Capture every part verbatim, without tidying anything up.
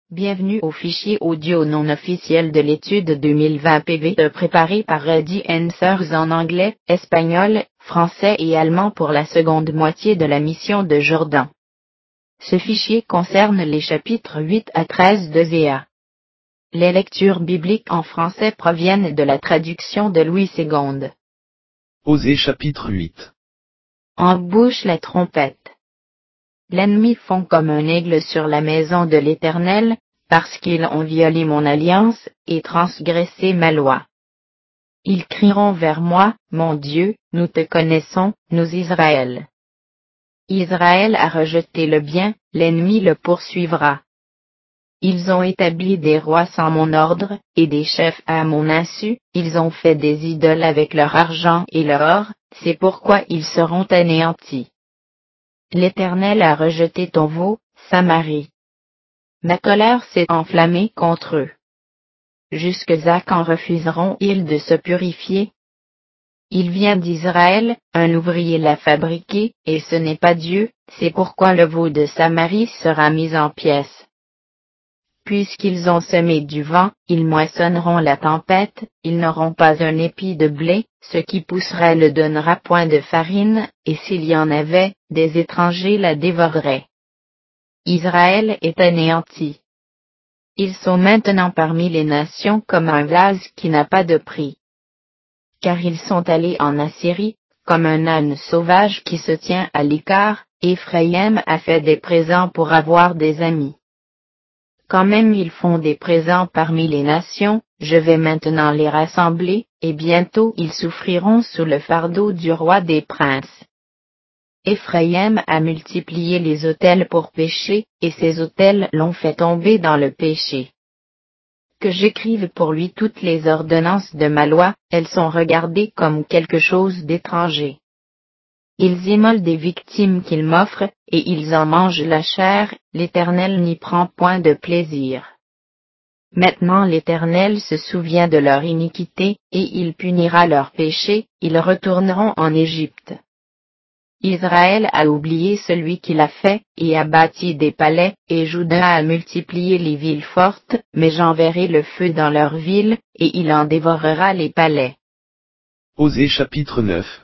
Bienvenue au fichier audio non officiel de l'étude deux mille vingt P V E préparé par Ready Answers en anglais, espagnol, français et allemand pour la seconde moitié de la mission de Jourdan. Ce fichier concerne les chapitres huit à treize de Zéa. Les lectures bibliques en français proviennent de la traduction de Louis deux. Osée chapitre huit. Embouche la trompette. L'ennemi fond comme un aigle sur la maison de l'Éternel, parce qu'ils ont violé mon alliance, et transgressé ma loi. Ils crieront vers moi, mon Dieu, nous te connaissons, nous Israël. Israël a rejeté le bien, l'ennemi le poursuivra. Ils ont établi des rois sans mon ordre, et des chefs à mon insu, ils ont fait des idoles avec leur argent et leur or, c'est pourquoi ils seront anéantis. L'Éternel a rejeté ton veau, Samarie. Ma colère s'est enflammée contre eux. Jusqu'à quand refuseront-ils de se purifier? Il vient d'Israël, un ouvrier l'a fabriqué, et ce n'est pas Dieu, c'est pourquoi le veau de Samarie sera mis en pièces. Puisqu'ils ont semé du vent, ils moissonneront la tempête, ils n'auront pas un épi de blé, ce qui pousserait ne donnera point de farine, et s'il y en avait, des étrangers la dévoreraient. Israël est anéanti. Ils sont maintenant parmi les nations comme un vase qui n'a pas de prix. Car ils sont allés en Assyrie, comme un âne sauvage qui se tient à l'écart, Éphraïm a fait des présents pour avoir des amis. Quand même ils font des présents parmi les nations, je vais maintenant les rassembler, et bientôt ils souffriront sous le fardeau du roi des princes. Éphraïm a multiplié les autels pour pécher, et ses autels l'ont fait tomber dans le péché. Que j'écrive pour lui toutes les ordonnances de ma loi, elles sont regardées comme quelque chose d'étranger. Ils immolent des victimes qu'ils m'offrent, et ils en mangent la chair, l'Éternel n'y prend point de plaisir. Maintenant l'Éternel se souvient de leur iniquité, et il punira leurs péchés, ils retourneront en Égypte. Israël a oublié celui qui l'a fait, et a bâti des palais, et Juda a multiplié les villes fortes, mais j'enverrai le feu dans leurs villes, et il en dévorera les palais. Osée chapitre neuf.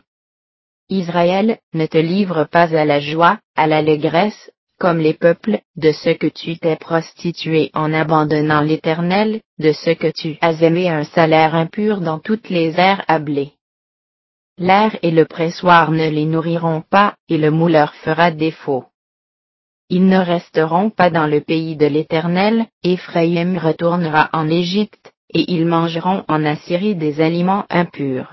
Israël, ne te livre pas à la joie, à l'allégresse, comme les peuples, de ce que tu t'es prostitué en abandonnant l'Éternel, de ce que tu as aimé un salaire impur dans toutes les aires à blé. L'air et le pressoir ne les nourriront pas, et le mouleur fera défaut. Ils ne resteront pas dans le pays de l'Éternel, Éphraïm retournera en Égypte, et ils mangeront en Assyrie des aliments impurs.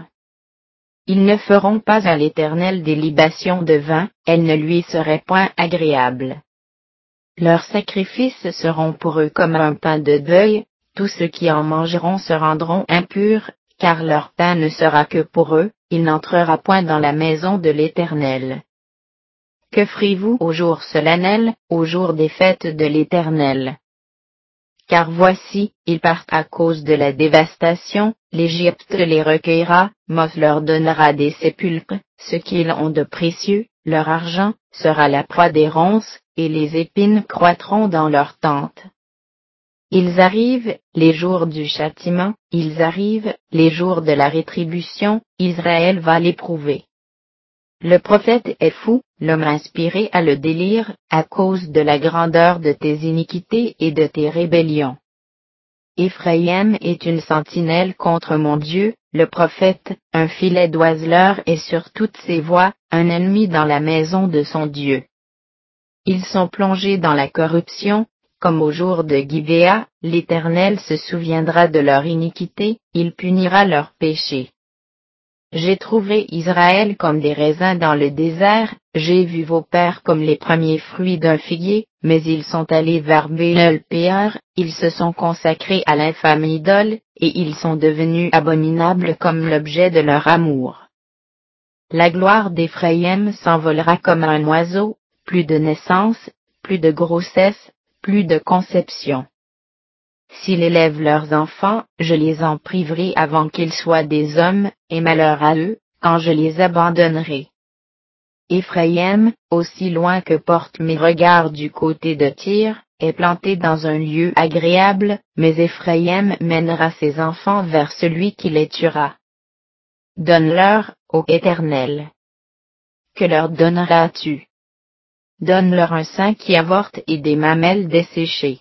Ils ne feront pas à l'Éternel des libations de vin, elles ne lui seraient point agréables. Leurs sacrifices seront pour eux comme un pain de deuil, tous ceux qui en mangeront se rendront impurs, car leur pain ne sera que pour eux, il n'entrera point dans la maison de l'Éternel. Que ferez-vous au jour solennel, au jour des fêtes de l'Éternel? Car voici, ils partent à cause de la dévastation, l'Égypte les recueillera, Moth leur donnera des sépulcres, ce qu'ils ont de précieux, leur argent, sera la proie des ronces, et les épines croîtront dans leurs tentes. Ils arrivent, les jours du châtiment, ils arrivent, les jours de la rétribution, Israël va l'éprouver. Le prophète est fou, l'homme inspiré a le délire, à cause de la grandeur de tes iniquités et de tes rébellions. Éphraïm est une sentinelle contre mon Dieu, le prophète, un filet d'oiseleur est sur toutes ses voies, un ennemi dans la maison de son Dieu. Ils sont plongés dans la corruption, comme au jour de Gibéa, l'Éternel se souviendra de leur iniquité, il punira leurs péchés. J'ai trouvé Israël comme des raisins dans le désert, j'ai vu vos pères comme les premiers fruits d'un figuier, mais ils sont allés vers Béel-Péor, ils se sont consacrés à l'infâme idole, et ils sont devenus abominables comme l'objet de leur amour. La gloire d'Éphraïm s'envolera comme un oiseau, plus de naissance, plus de grossesse, plus de conception. S'ils élèvent leurs enfants, je les en priverai avant qu'ils soient des hommes, et malheur à eux, quand je les abandonnerai. Éphraïm, aussi loin que portent mes regards du côté de Tyr, est planté dans un lieu agréable, mais Éphraïm mènera ses enfants vers celui qui les tuera. Donne-leur, ô Éternel. Que leur donneras-tu? Donne-leur un sein qui avorte et des mamelles desséchées.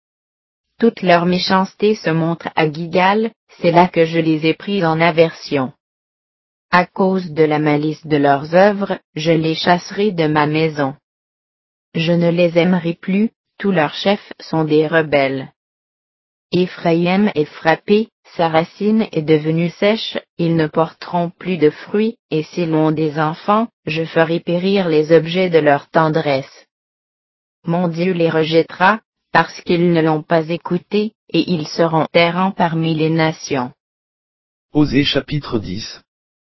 Toute leur méchanceté se montre à Gilgal, c'est là que je les ai pris en aversion. À cause de la malice de leurs œuvres, je les chasserai de ma maison. Je ne les aimerai plus, tous leurs chefs sont des rebelles. Éphraïm est frappé, sa racine est devenue sèche, ils ne porteront plus de fruits, et s'ils ont des enfants, je ferai périr les objets de leur tendresse. Mon Dieu les rejettera, parce qu'ils ne l'ont pas écouté, et ils seront errants parmi les nations. Osée chapitre dix.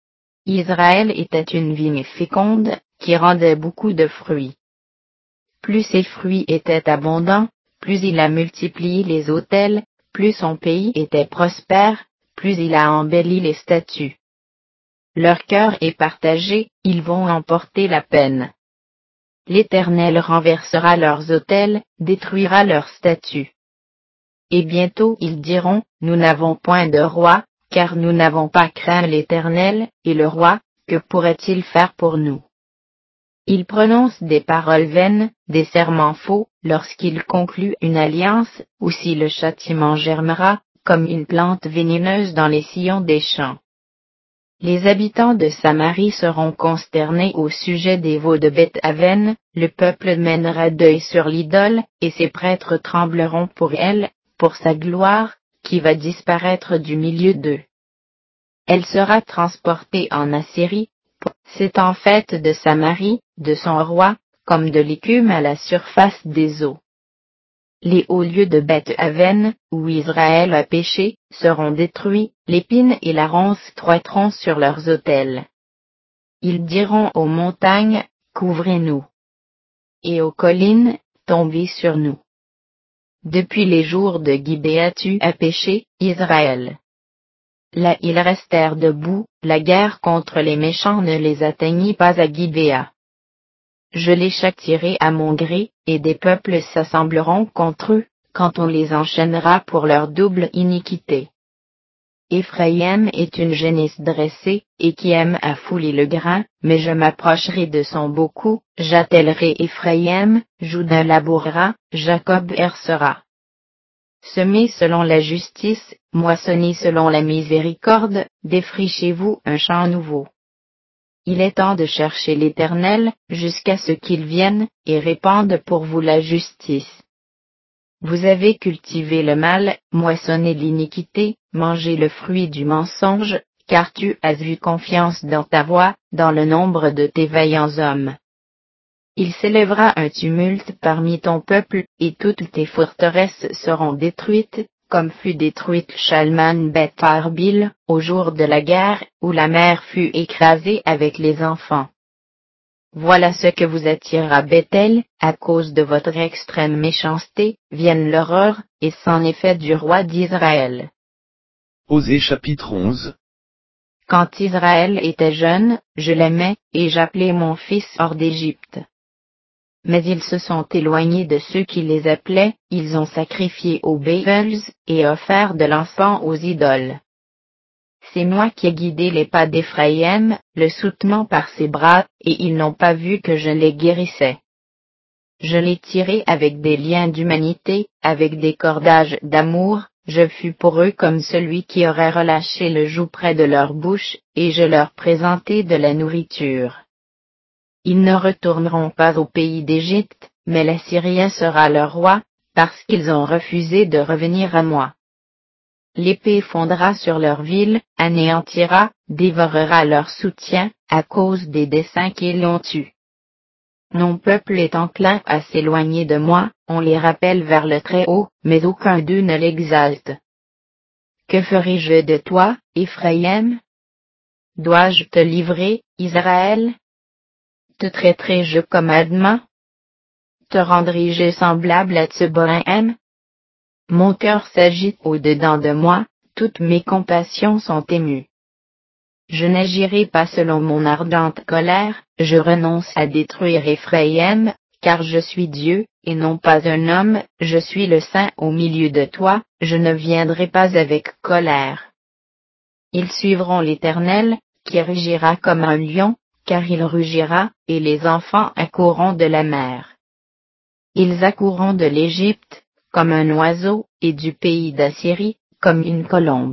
Israël était une vigne féconde, qui rendait beaucoup de fruits. Plus ses fruits étaient abondants, plus il a multiplié les autels, plus son pays était prospère, plus il a embelli les statues. Leur cœur est partagé, ils vont emporter la peine. L'Éternel renversera leurs autels, détruira leurs statues. Et bientôt ils diront, nous n'avons point de roi, car nous n'avons pas craint l'Éternel, et le roi, que pourrait-il faire pour nous? Il prononce des paroles vaines, des serments faux, lorsqu'il conclut une alliance, ou si le châtiment germera, comme une plante vénéneuse dans les sillons des champs. Les habitants de Samarie seront consternés au sujet des veaux de Beth-Aven, le peuple mènera deuil sur l'idole, et ses prêtres trembleront pour elle, pour sa gloire, qui va disparaître du milieu d'eux. Elle sera transportée en Assyrie. C'est en fait de Samarie, de son roi, comme de l'écume à la surface des eaux. Les hauts lieux de Beth-Aven, où Israël a péché, seront détruits, l'épine et la ronce troitteront sur leurs autels. Ils diront aux montagnes, couvrez-nous. Et aux collines, tombez sur nous. Depuis les jours de Gibéa tu as péché, Israël. Là ils restèrent debout, la guerre contre les méchants ne les atteignit pas à Gibéa. Je les châtierai à mon gré, et des peuples s'assembleront contre eux, quand on les enchaînera pour leur double iniquité. Éphraïm est une génisse dressée, et qui aime à fouler le grain, mais je m'approcherai de son beau cou, j'attellerai Éphraïm, Juda labourera, Jacob hercera. Semez selon la justice, moissonnez selon la miséricorde, défrichez-vous un champ nouveau. Il est temps de chercher l'Éternel, jusqu'à ce qu'il vienne, et répande pour vous la justice. Vous avez cultivé le mal, moissonné l'iniquité, mangé le fruit du mensonge, car tu as eu confiance dans ta voix, dans le nombre de tes vaillants hommes. Il s'élèvera un tumulte parmi ton peuple, et toutes tes forteresses seront détruites, comme fut détruite Shalman Beth Arbil, au jour de la guerre, où la mer fut écrasée avec les enfants. Voilà ce que vous attire à Bethel, à cause de votre extrême méchanceté, vienne l'horreur, et c'en est fait du roi d'Israël. Osée chapitre onze. Quand Israël était jeune, je l'aimais, et j'appelais mon fils hors d'Égypte. Mais ils se sont éloignés de ceux qui les appelaient, ils ont sacrifié aux Baals, et offert de l'encens aux idoles. C'est moi qui ai guidé les pas d'Éphraïm, le soutenant par ses bras, et ils n'ont pas vu que je les guérissais. Je les tirai avec des liens d'humanité, avec des cordages d'amour, je fus pour eux comme celui qui aurait relâché le joug près de leur bouche, et je leur présentai de la nourriture. Ils ne retourneront pas au pays d'Égypte, mais l'Assyrien sera leur roi, parce qu'ils ont refusé de revenir à moi. L'épée fondra sur leur ville, anéantira, dévorera leur soutien, à cause des desseins qui l'ont eu. Mon peuple est enclin à s'éloigner de moi, on les rappelle vers le Très-Haut, mais aucun d'eux ne l'exalte. Que ferai-je de toi, Éphraïm? Dois-je te livrer, Israël? Te traiterai-je comme Adma? Te rendrai-je semblable à Tseboïm? Mon cœur s'agite au-dedans de moi, toutes mes compassions sont émues. Je n'agirai pas selon mon ardente colère, je renonce à détruire Éphraïm, car je suis Dieu, et non pas un homme, je suis le Saint au milieu de toi, je ne viendrai pas avec colère. Ils suivront l'Éternel, qui rugira comme un lion, car il rugira, et les enfants accourront de la mer. Ils accourront de l'Égypte, comme un oiseau, et du pays d'Assyrie, comme une colombe.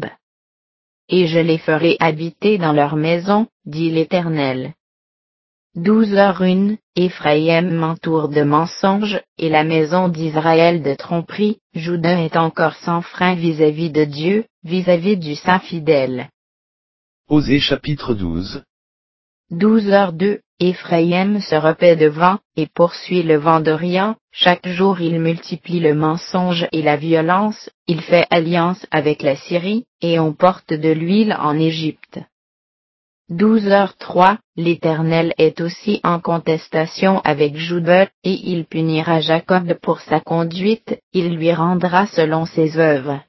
Et je les ferai habiter dans leur maison, dit l'Éternel. Douze heures une, Éphraïm m'entoure de mensonges, et la maison d'Israël de tromperies, Juda est encore sans frein vis-à-vis de Dieu, vis-à-vis du Saint fidèle. Osée chapitre douze. Douze heures deux, Éphraïm se repaît de vent, et poursuit le vent d'Orient, chaque jour il multiplie le mensonge et la violence, il fait alliance avec la Syrie, et on porte de l'huile en Égypte. Douze heures trois, l'Éternel est aussi en contestation avec Juda, et il punira Jacob pour sa conduite, il lui rendra selon ses œuvres.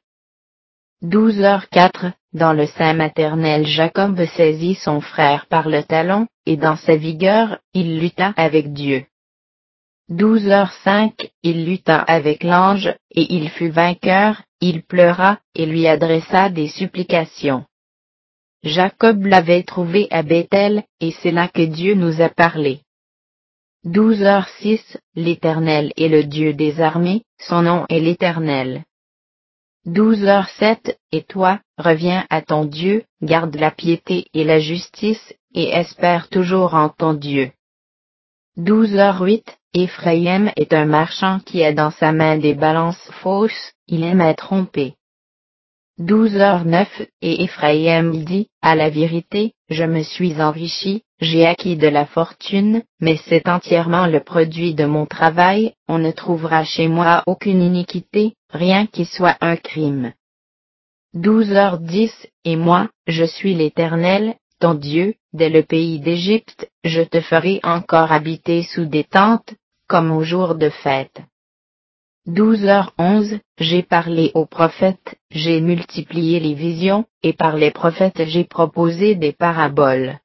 Douze heures quatre, dans le sein maternel Jacob saisit son frère par le talon, et dans sa vigueur, il lutta avec Dieu. Douze heures cinq, il lutta avec l'ange, et il fut vainqueur, il pleura, et lui adressa des supplications. Jacob l'avait trouvé à Béthel, et c'est là que Dieu nous a parlé. Douze heures six, l'Éternel est le Dieu des armées, son nom est l'Éternel. Douze heures sept, et toi, reviens à ton Dieu, garde la piété et la justice, et espère toujours en ton Dieu. Douze heures huit, Éphraïm est un marchand qui a dans sa main des balances fausses, il aime à tromper. Douze heures neuf, et Éphraïm dit, à la vérité, je me suis enrichi, j'ai acquis de la fortune, mais c'est entièrement le produit de mon travail, on ne trouvera chez moi aucune iniquité, rien qui soit un crime. Douze heures dix, et moi, je suis l'Éternel, ton Dieu, dès le pays d'Égypte, je te ferai encore habiter sous des tentes, comme au jour de fête. Douze heures onze, j'ai parlé aux prophètes, j'ai multiplié les visions, et par les prophètes j'ai proposé des paraboles.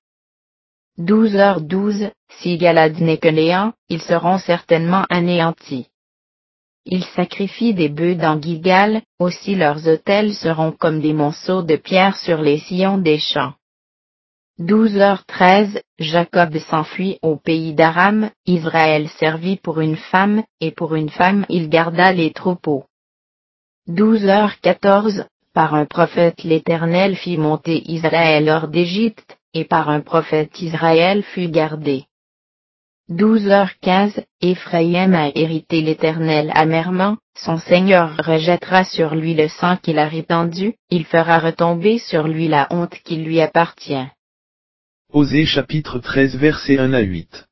Douze heures douze, si Galad n'est que néant, ils seront certainement anéantis. Ils sacrifient des bœufs dans Gilgal, aussi leurs autels seront comme des monceaux de pierre sur les sillons des champs. Douze heures treize, Jacob s'enfuit au pays d'Aram, Israël servit pour une femme, et pour une femme il garda les troupeaux. Douze heures quatorze, par un prophète l'Éternel fit monter Israël hors d'Égypte, et par un prophète Israël fut gardé. Douze heures quinze, Éphraïm a hérité l'Éternel amèrement, son Seigneur rejettera sur lui le sang qu'il a répandu, il fera retomber sur lui la honte qui lui appartient. Osée chapitre treize versets un à huit.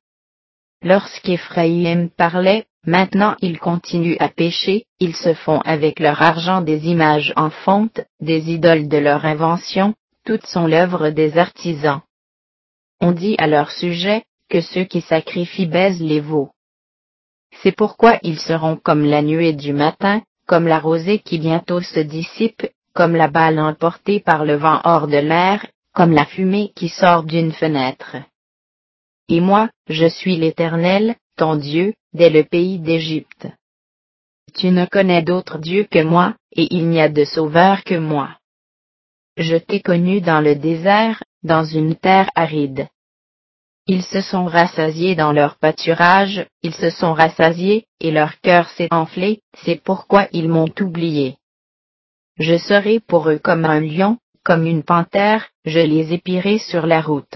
Lorsqu'Éphraïm parlait, maintenant ils continuent à pécher, ils se font avec leur argent des images en fonte, des idoles de leur invention, toutes sont l'œuvre des artisans. On dit à leur sujet, que ceux qui sacrifient baisent les veaux. C'est pourquoi ils seront comme la nuée du matin, comme la rosée qui bientôt se dissipe, comme la balle emportée par le vent hors de l'air, comme la fumée qui sort d'une fenêtre. Et moi, je suis l'Éternel, ton Dieu, dès le pays d'Égypte. Tu ne connais d'autre Dieu que moi, et il n'y a de sauveur que moi. Je t'ai connu dans le désert, dans une terre aride. Ils se sont rassasiés dans leur pâturage, ils se sont rassasiés, et leur cœur s'est enflé, c'est pourquoi ils m'ont oublié. Je serai pour eux comme un lion, comme une panthère, je les épierai sur la route.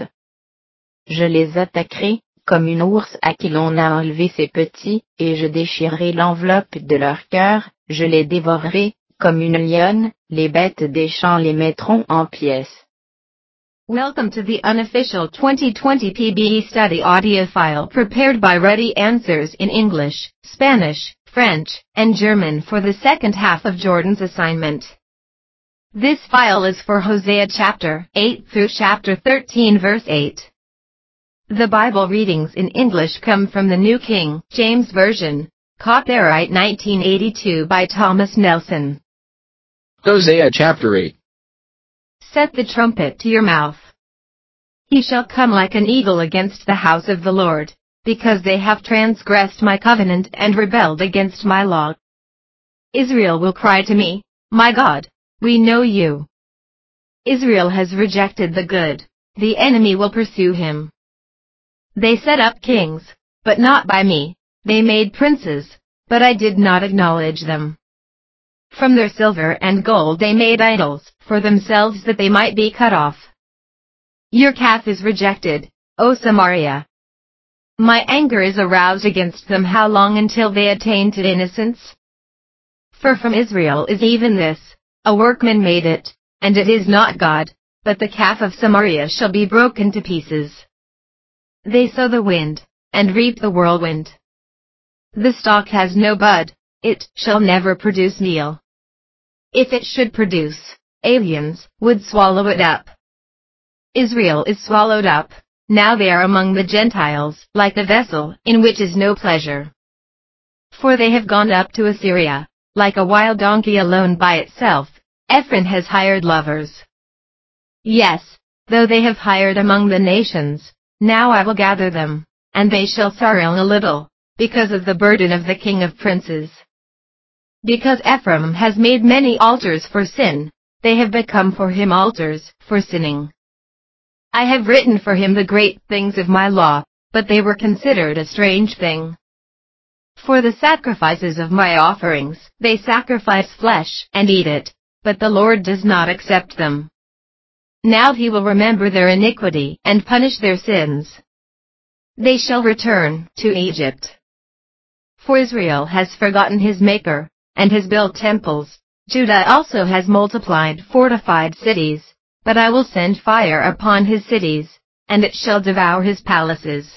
Je les attaquerai, comme une ours à qui l'on a enlevé ses petits, et je déchirerai l'enveloppe de leur cœur, je les dévorerai, comme une lionne, les bêtes des champs les mettront en pièces. Welcome to the unofficial twenty twenty P B E study audio file prepared by Ready Answers in English, Spanish, French, and German for the second half of Jordan's assignment. This file is for Hosea chapter eight through chapter thirteen verse eight. The Bible readings in English come from the New King James Version, copyright nineteen eighty-two by Thomas Nelson. Hosea chapter eight. Set the trumpet to your mouth. He shall come like an eagle against the house of the Lord. because they have transgressed my covenant and rebelled against my law. Israel will cry to me, my God, we know you. Israel has rejected the good, the enemy will pursue him. They set up kings, but not by me, they made princes, but I did not acknowledge them. From their silver and gold they made idols, for themselves that they might be cut off. Your calf is rejected, O Samaria. My anger is aroused against them. How long until they attain to innocence? For from Israel is even this, a workman made it, and it is not God, but the calf of Samaria shall be broken to pieces. They sow the wind, and reap the whirlwind. The stalk has no bud, it shall never produce meal. If it should produce, aliens would swallow it up. Israel is swallowed up, now they are among the Gentiles, like a vessel, in which is no pleasure. For they have gone up to Assyria, like a wild donkey alone by itself, Ephraim has hired lovers. Yes, though they have hired among the nations, now I will gather them, and they shall sorrow a little, because of the burden of the king of princes. Because Ephraim has made many altars for sin, they have become for him altars, for sinning. I have written for him the great things of my law, but they were considered a strange thing. For the sacrifices of my offerings, they sacrifice flesh and eat it, but the Lord does not accept them. Now he will remember their iniquity and punish their sins. They shall return to Egypt. For Israel has forgotten his Maker, and has built temples. Judah also has multiplied fortified cities, but I will send fire upon his cities, and it shall devour his palaces.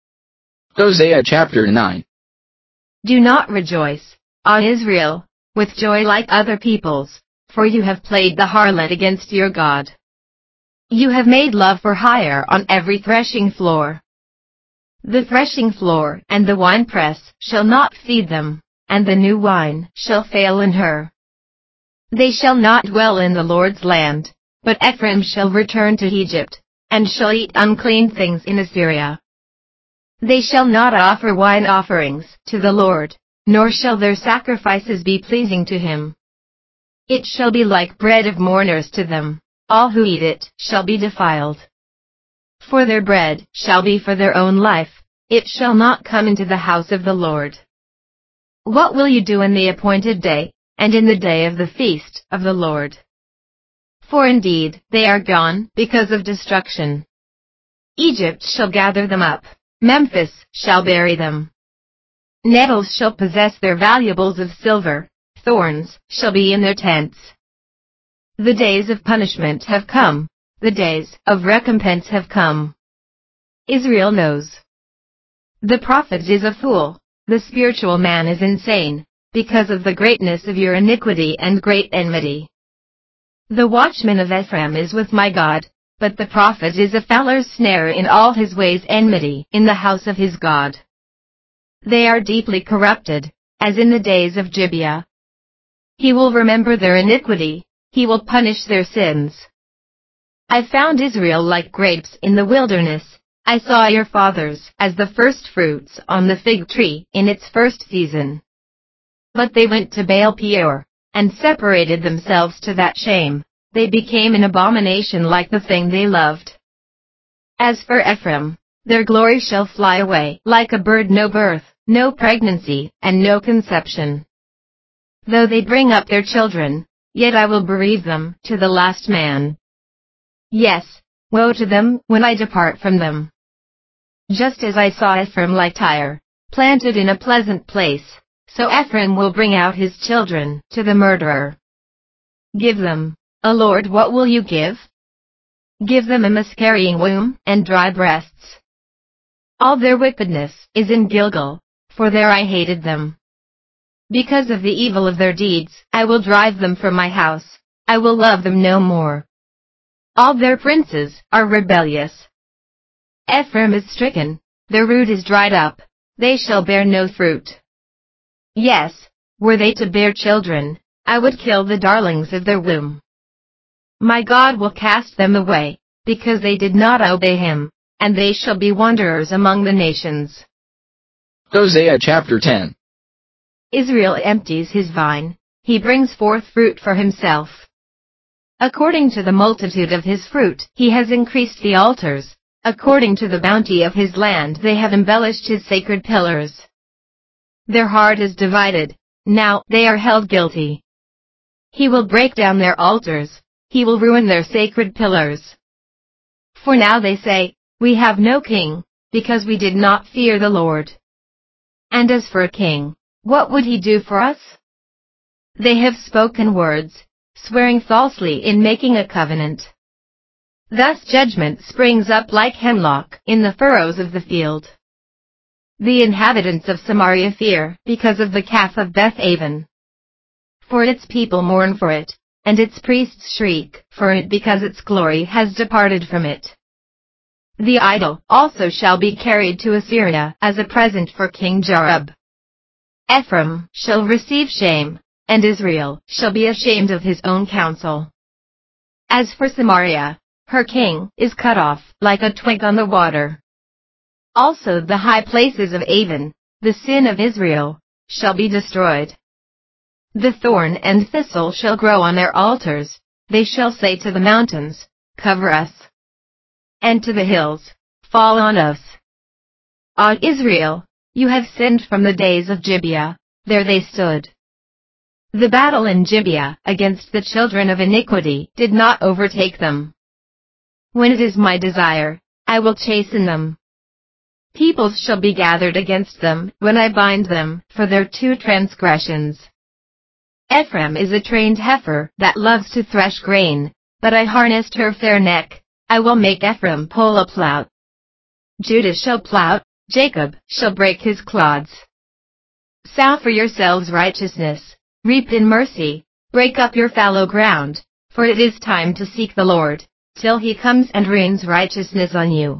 Hosea chapter nine. Do not rejoice, O Israel, with joy like other peoples, for you have played the harlot against your God. You have made love for hire on every threshing floor. The threshing floor and the winepress shall not feed them, and the new wine shall fail in her. They shall not dwell in the Lord's land, but Ephraim shall return to Egypt, and shall eat unclean things in Assyria. They shall not offer wine offerings to the Lord, nor shall their sacrifices be pleasing to him. It shall be like bread of mourners to them, all who eat it shall be defiled. For their bread shall be for their own life, it shall not come into the house of the Lord. What will you do in the appointed day, and in the day of the feast of the Lord? For indeed, they are gone because of destruction. Egypt shall gather them up, Memphis shall bury them. Nettles shall possess their valuables of silver, thorns shall be in their tents. The days of punishment have come, the days of recompense have come. Israel knows. The prophet is a fool, the spiritual man is insane, because of the greatness of your iniquity and great enmity. The watchman of Ephraim is with my God, but the prophet is a fowler's snare in all his ways, enmity in the house of his God. They are deeply corrupted, as in the days of Gibeah. He will remember their iniquity, he will punish their sins. I found Israel like grapes in the wilderness, I saw your fathers as the first fruits on the fig tree in its first season. But they went to Baal Peor, and separated themselves to that shame, they became an abomination like the thing they loved. As for Ephraim, their glory shall fly away like a bird, no birth, no pregnancy, and no conception. Though they bring up their children, yet I will bereave them to the last man. Yes, woe to them when I depart from them. Just as I saw Ephraim like Tyre, planted in a pleasant place, so Ephraim will bring out his children to the murderer. Give them, O Lord, what will you give? Give them a miscarrying womb and dry breasts. All their wickedness is in Gilgal, for there I hated them. Because of the evil of their deeds, I will drive them from my house, I will love them no more. All their princes are rebellious. Ephraim is stricken, their root is dried up, they shall bear no fruit. Yes, were they to bear children, I would kill the darlings of their womb. My God will cast them away, because they did not obey him, and they shall be wanderers among the nations. Hosea chapter ten. Israel empties his vine, he brings forth fruit for himself. According to the multitude of his fruit, he has increased the altars. According to the bounty of his land, they have embellished his sacred pillars. Their heart is divided. Now they are held guilty. He will break down their altars. He will ruin their sacred pillars. For now they say, we have no king, because we did not fear the Lord. And as for a king, what would he do for us? They have spoken words, swearing falsely in making a covenant. Thus judgment springs up like hemlock in the furrows of the field. The inhabitants of Samaria fear because of the calf of Beth-aven. For its people mourn for it, and its priests shriek for it because its glory has departed from it. The idol also shall be carried to Assyria as a present for King Jareb. Ephraim shall receive shame, and Israel shall be ashamed of his own counsel. As for Samaria, her king is cut off like a twig on the water. Also the high places of Aven, the sin of Israel, shall be destroyed. The thorn and thistle shall grow on their altars. They shall say to the mountains, cover us. And to the hills, fall on us. Ah, Israel, you have sinned from the days of Gibeah, there they stood. The battle in Gibeah against the children of iniquity did not overtake them. When it is my desire, I will chasten them. Peoples shall be gathered against them when I bind them for their two transgressions. Ephraim is a trained heifer that loves to thresh grain, but I harnessed her fair neck. I will make Ephraim pull a plough. Judah shall plough, Jacob shall break his clods. Sow for yourselves righteousness, reap in mercy, break up your fallow ground, for it is time to seek the Lord, till he comes and rains righteousness on you.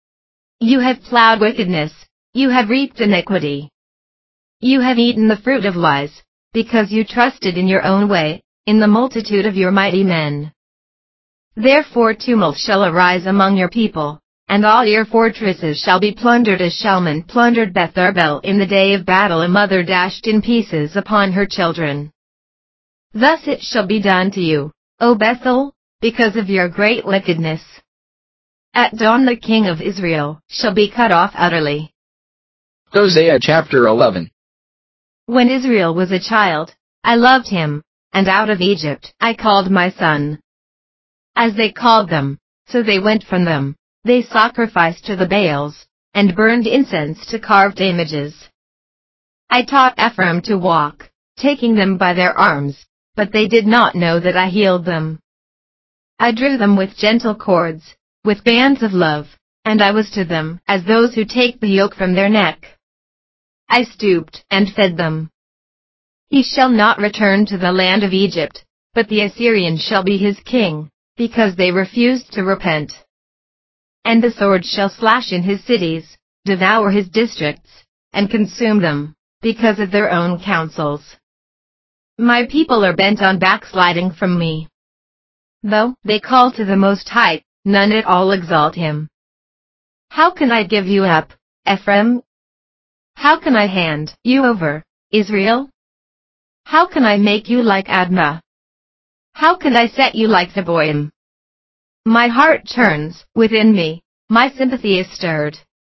You have plowed wickedness, you have reaped iniquity. You have eaten the fruit of lies, because you trusted in your own way, in the multitude of your mighty men. Therefore tumult shall arise among your people, and all your fortresses shall be plundered as Shalman plundered Beth Arbel in the day of battle, a mother dashed in pieces upon her children. Thus it shall be done to you, O Bethel, because of your great wickedness. At dawn the king of Israel shall be cut off utterly. Hosea chapter eleven. When Israel was a child, I loved him, and out of Egypt I called my son. As they called them, so they went from them. They sacrificed to the Baals, and burned incense to carved images. I taught Ephraim to walk, taking them by their arms, but they did not know that I healed them. I drew them with gentle cords, with bands of love, and I was to them as those who take the yoke from their neck. I stooped and fed them. He shall not return to the land of Egypt, but the Assyrian shall be his king, because they refused to repent. And the sword shall slash in his cities, devour his districts, and consume them, because of their own counsels. My people are bent on backsliding from me. Though they call to the Most High, none at all exalt him. How can I give you up, Ephraim? How can I hand you over, Israel? How can I make you like Admah? How can I set you like Zeboim? My heart churns within me, my sympathy is stirred.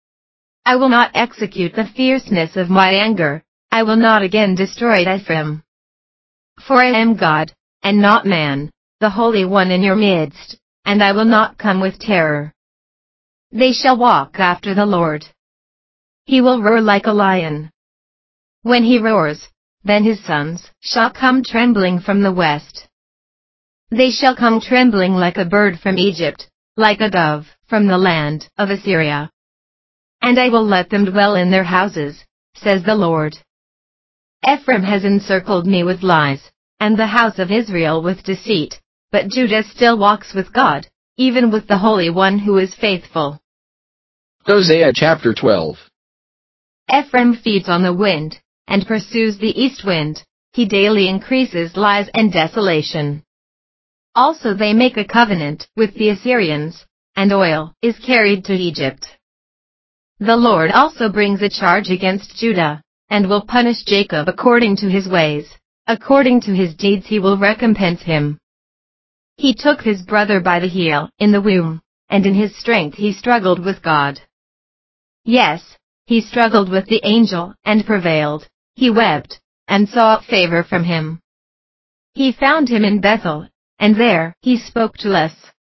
I will not execute the fierceness of my anger, I will not again destroy Ephraim. For I am God, and not man, the Holy One in your midst, and I will not come with terror. They shall walk after the Lord. He will roar like a lion. When he roars, then his sons shall come trembling from the west. They shall come trembling like a bird from Egypt, like a dove from the land of Assyria. And I will let them dwell in their houses, says the Lord. Ephraim has encircled me with lies, and the house of Israel with deceit, but Judah still walks with God, even with the Holy One who is faithful. Hosea chapter twelve. Ephraim feeds on the wind, and pursues the east wind, he daily increases lies and desolation. Also they make a covenant with the Assyrians, and oil is carried to Egypt. The Lord also brings a charge against Judah, and will punish Jacob according to his ways, according to his deeds he will recompense him. He took his brother by the heel in the womb, and in his strength he struggled with God. Yes, he struggled with the angel, and prevailed. He wept, and sought favor from him. He found him in Bethel, and there he spoke to us.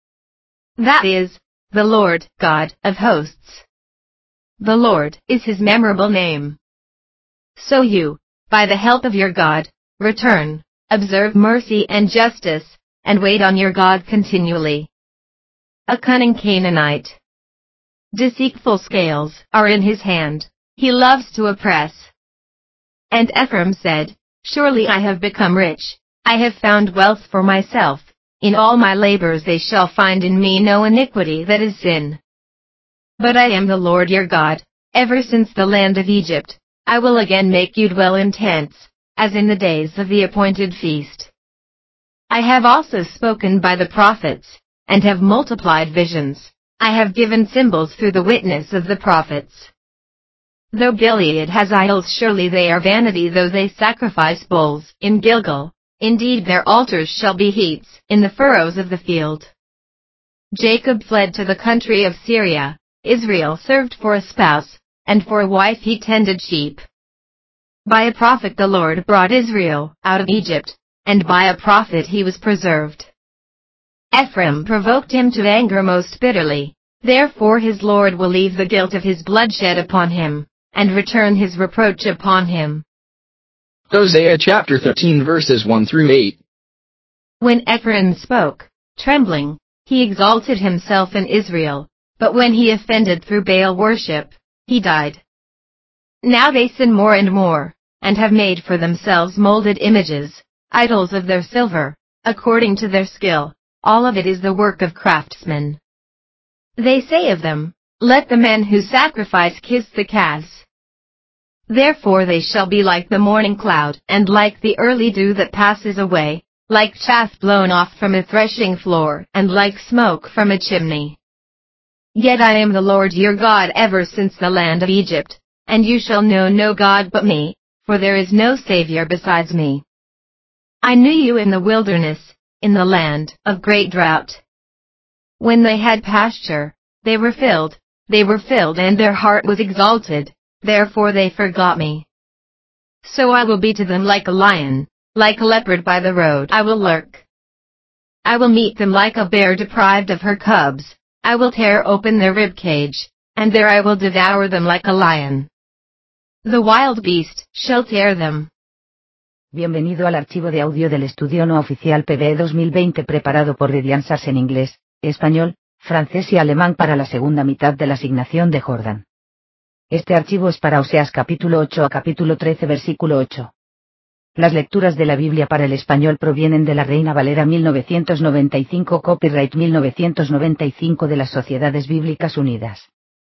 That is, the Lord, God of hosts. The Lord is his memorable name. So you, by the help of your God, return, observe mercy and justice, and wait on your God continually. A cunning Canaanite. Deceitful scales are in his hand, he loves to oppress. And Ephraim said, Surely I have become rich, I have found wealth for myself, in all my labors they shall find in me no iniquity that is sin. But I am the Lord your God, ever since the land of Egypt, I will again make you dwell in tents, as in the days of the appointed feast. I have also spoken by the prophets, and have multiplied visions, I have given symbols through the witness of the prophets. Though Gilead has idols, surely they are vanity, though they sacrifice bulls in Gilgal, indeed their altars shall be heaps in the furrows of the field. Jacob fled to the country of Syria, Israel served for a spouse, and for a wife he tended sheep. By a prophet the Lord brought Israel out of Egypt, and by a prophet he was preserved. Ephraim provoked him to anger most bitterly, therefore his Lord will leave the guilt of his bloodshed upon him, and return his reproach upon him. Hosea chapter thirteen verses one through eight. When Ephraim spoke, trembling, he exalted himself in Israel, but when he offended through Baal worship, he died. Now they sin more and more, and have made for themselves molded images, idols of their silver, according to their skill, all of it is the work of craftsmen. They say of them, Let the men who sacrifice kiss the calves. Therefore they shall be like the morning cloud, and like the early dew that passes away, like chaff blown off from a threshing floor, and like smoke from a chimney. Yet I am the Lord your God ever since the land of Egypt, and you shall know no God but me, for there is no Savior besides me. I knew you in the wilderness, in the land of great drought. When they had pasture, they were filled, they were filled and their heart was exalted, therefore they forgot me. So I will be to them like a lion, like a leopard by the road I will lurk. I will meet them like a bear deprived of her cubs, I will tear open their rib cage, and there I will devour them like a lion. The wild beast shall tear them. Bienvenido al archivo de audio del estudio no oficial P B E dos mil veinte preparado por Rediansars en inglés, español, francés y alemán para la segunda mitad de la asignación de Jordan. Este archivo es para Oseas capítulo ocho a capítulo trece versículo ocho. Las lecturas de la Biblia para el español provienen de la Reina Valera mil novecientos noventa y cinco, copyright mil novecientos noventa y cinco de las Sociedades Bíblicas Unidas.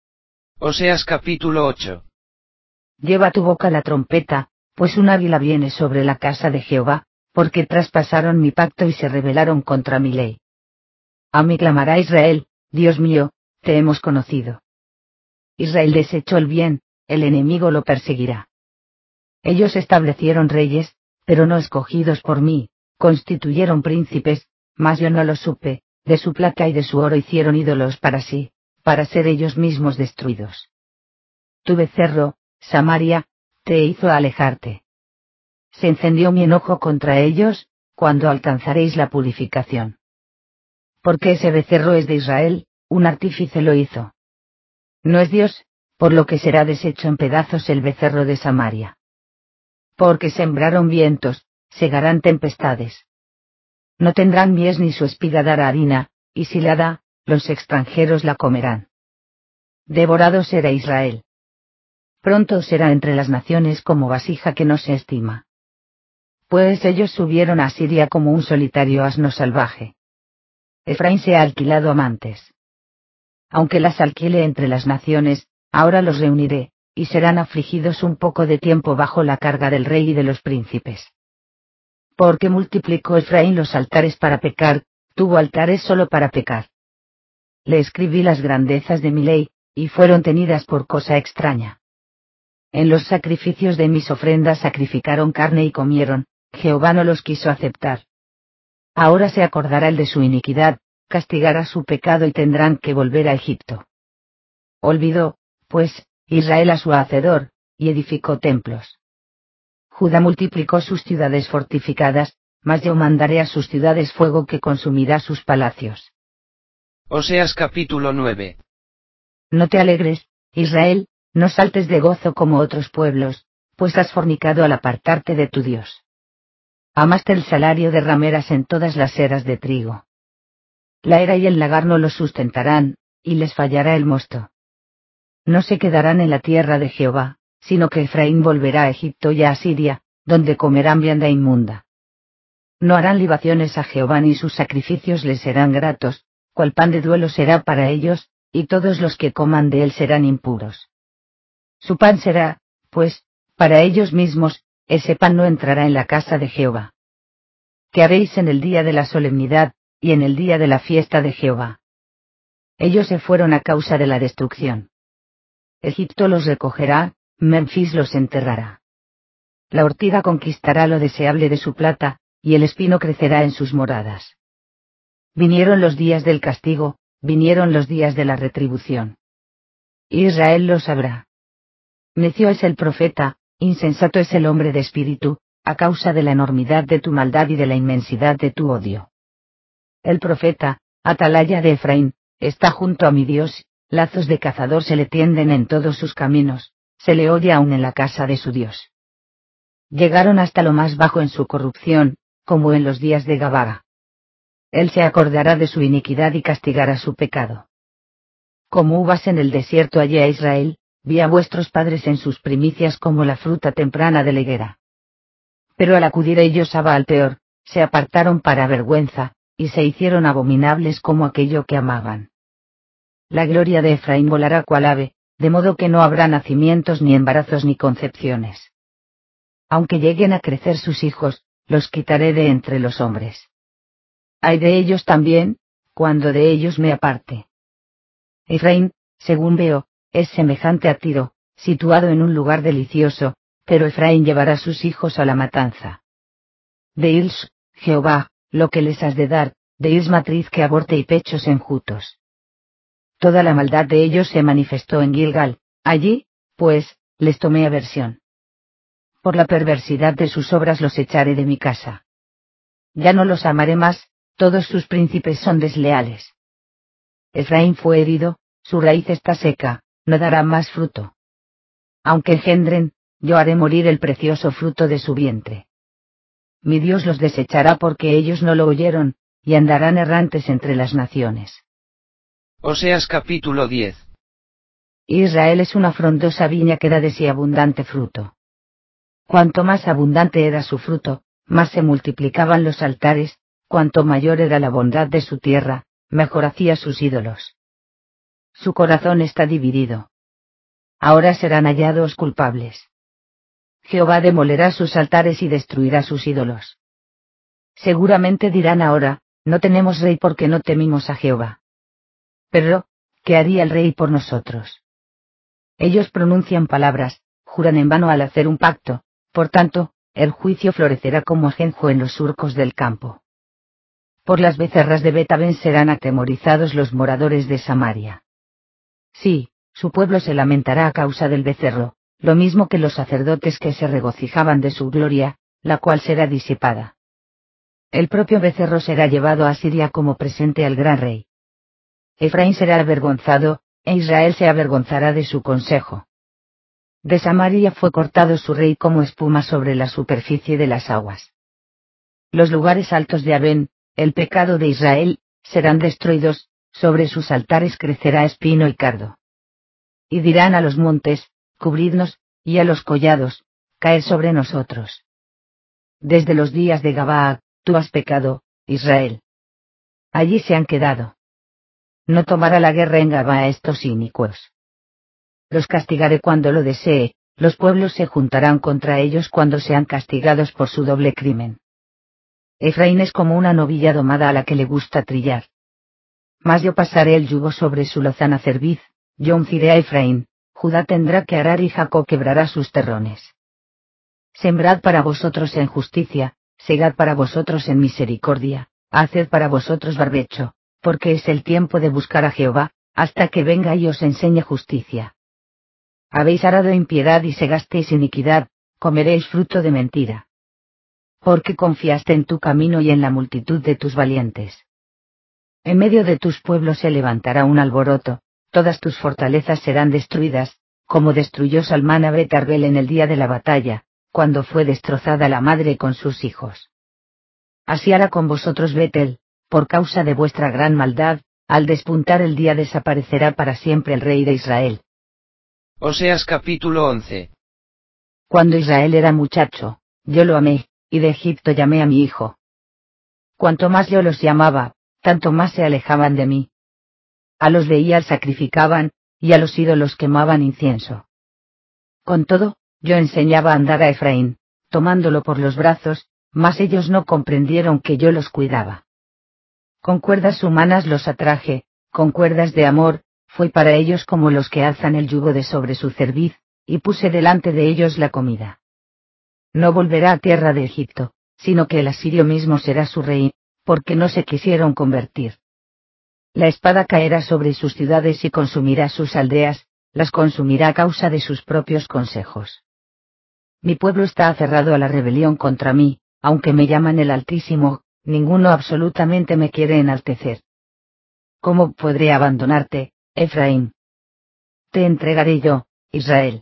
Oseas capítulo ocho. Lleva a tu boca la trompeta, pues un águila viene sobre la casa de Jehová, porque traspasaron mi pacto y se rebelaron contra mi ley. A mí clamará Israel, Dios mío, te hemos conocido. Israel desechó el bien, el enemigo lo perseguirá. Ellos establecieron reyes, pero no escogidos por mí, constituyeron príncipes, mas yo no los supe, de su plata y de su oro hicieron ídolos para sí, para ser ellos mismos destruidos. Tu becerro, Samaria, te hizo alejarte. Se encendió mi enojo contra ellos, cuando alcanzaréis la purificación. Porque ese becerro es de Israel, un artífice lo hizo. No es Dios, por lo que será deshecho en pedazos el becerro de Samaria. Porque sembraron vientos, segarán tempestades. No tendrán mies ni su espiga dará harina, y si la da, los extranjeros la comerán. Devorado será Israel. Pronto será entre las naciones como vasija que no se estima. Pues ellos subieron a Siria como un solitario asno salvaje. Efraín se ha alquilado amantes. Aunque las alquile entre las naciones, ahora los reuniré, y serán afligidos un poco de tiempo bajo la carga del rey y de los príncipes. Porque multiplicó Efraín los altares para pecar, tuvo altares solo para pecar. Le escribí las grandezas de mi ley, y fueron tenidas por cosa extraña. En los sacrificios de mis ofrendas sacrificaron carne y comieron, Jehová no los quiso aceptar. Ahora se acordará el de su iniquidad, castigará su pecado y tendrán que volver a Egipto. Olvidó, pues, Israel a su hacedor, y edificó templos. Judá multiplicó sus ciudades fortificadas, mas yo mandaré a sus ciudades fuego que consumirá sus palacios. Oseas capítulo nueve. No te alegres, Israel, no saltes de gozo como otros pueblos, pues has fornicado al apartarte de tu Dios. Amaste el salario de rameras en todas las eras de trigo. La era y el lagar no los sustentarán, y les fallará el mosto. No se quedarán en la tierra de Jehová, sino que Efraín volverá a Egipto y a Asiria, donde comerán vianda inmunda. No harán libaciones a Jehová ni sus sacrificios les serán gratos, cual pan de duelo será para ellos, y todos los que coman de él serán impuros. Su pan será, pues, para ellos mismos, ese pan no entrará en la casa de Jehová. ¿Qué haréis en el día de la solemnidad, y en el día de la fiesta de Jehová? Ellos se fueron a causa de la destrucción. Egipto los recogerá, Memphis los enterrará. La ortiga conquistará lo deseable de su plata, y el espino crecerá en sus moradas. Vinieron los días del castigo, vinieron los días de la retribución. Israel lo sabrá. Necio es el profeta, insensato es el hombre de espíritu, a causa de la enormidad de tu maldad y de la inmensidad de tu odio. El profeta, atalaya de Efraín, está junto a mi Dios, lazos de cazador se le tienden en todos sus caminos, se le oye aún en la casa de su Dios. Llegaron hasta lo más bajo en su corrupción, como en los días de Gabaa. Él se acordará de su iniquidad y castigará su pecado. Como uvas en el desierto hallé a Israel, vi a vuestros padres en sus primicias como la fruta temprana de la higuera. Pero al acudir ellos a Baal peor, se apartaron para vergüenza, y se hicieron abominables como aquello que amaban. La gloria de Efraín volará cual ave, de modo que no habrá nacimientos ni embarazos ni concepciones. Aunque lleguen a crecer sus hijos, los quitaré de entre los hombres. Ay de ellos también, cuando de ellos me aparte. Efraín, según veo, es semejante a Tiro, situado en un lugar delicioso, pero Efraín llevará sus hijos a la matanza. Deils, Jehová, lo que les has de dar, deils matriz que aborte y pechos enjutos. Toda la maldad de ellos se manifestó en Gilgal, allí, pues, les tomé aversión. Por la perversidad de sus obras los echaré de mi casa. Ya no los amaré más, todos sus príncipes son desleales. Efraín fue herido, su raíz está seca, no dará más fruto. Aunque engendren, yo haré morir el precioso fruto de su vientre. Mi Dios los desechará porque ellos no lo oyeron, y andarán errantes entre las naciones. Oseas capítulo diez. Israel es una frondosa viña que da de sí abundante fruto. Cuanto más abundante era su fruto, más se multiplicaban los altares, cuanto mayor era la bondad de su tierra, mejor hacía sus ídolos. Su corazón está dividido. Ahora serán hallados culpables. Jehová demolerá sus altares y destruirá sus ídolos. Seguramente dirán ahora, no tenemos rey porque no temimos a Jehová. Pero, ¿qué haría el rey por nosotros? Ellos pronuncian palabras, juran en vano al hacer un pacto, por tanto, el juicio florecerá como ajenjo en los surcos del campo. Por las becerras de Bet-Aven serán atemorizados los moradores de Samaria. Sí, su pueblo se lamentará a causa del becerro, lo mismo que los sacerdotes que se regocijaban de su gloria, la cual será disipada. El propio becerro será llevado a Siria como presente al gran rey. Efraín será avergonzado, e Israel se avergonzará de su consejo. De Samaria fue cortado su rey como espuma sobre la superficie de las aguas. Los lugares altos de Avén, el pecado de Israel, serán destruidos, sobre sus altares crecerá espino y cardo. Y dirán a los montes, cubridnos, y a los collados, caed sobre nosotros. Desde los días de Gabaa, tú has pecado, Israel. Allí se han quedado. No tomará la guerra en Gabaa estos inicuos. Los castigaré cuando lo desee, los pueblos se juntarán contra ellos cuando sean castigados por su doble crimen. Efraín es como una novilla domada a la que le gusta trillar. Mas yo pasaré el yugo sobre su lozana cerviz, yo unciré a Efraín, Judá tendrá que arar y Jacob quebrará sus terrones. Sembrad para vosotros en justicia, segad para vosotros en misericordia, haced para vosotros barbecho, porque es el tiempo de buscar a Jehová, hasta que venga y os enseñe justicia. Habéis arado impiedad y segasteis iniquidad, comeréis fruto de mentira. Porque confiaste en tu camino y en la multitud de tus valientes. En medio de tus pueblos se levantará un alboroto, todas tus fortalezas serán destruidas, como destruyó Salmán a Bet Arbel en el día de la batalla, cuando fue destrozada la madre con sus hijos. Así hará con vosotros Betel, por causa de vuestra gran maldad, al despuntar el día desaparecerá para siempre el rey de Israel. Oseas capítulo once. Cuando Israel era muchacho, yo lo amé, y de Egipto llamé a mi hijo. Cuanto más yo los llamaba, tanto más se alejaban de mí. A los Beías sacrificaban, y a los ídolos quemaban incienso. Con todo, yo enseñaba a andar a Efraín, tomándolo por los brazos, mas ellos no comprendieron que yo los cuidaba. Con cuerdas humanas los atraje, con cuerdas de amor, fue para ellos como los que alzan el yugo de sobre su cerviz, y puse delante de ellos la comida. No volverá a tierra de Egipto, sino que el asirio mismo será su rey, porque no se quisieron convertir. La espada caerá sobre sus ciudades y consumirá sus aldeas, las consumirá a causa de sus propios consejos. Mi pueblo está aferrado a la rebelión contra mí, aunque me llaman el Altísimo, ninguno absolutamente me quiere enaltecer. ¿Cómo podré abandonarte, Efraín? Te entregaré yo, Israel.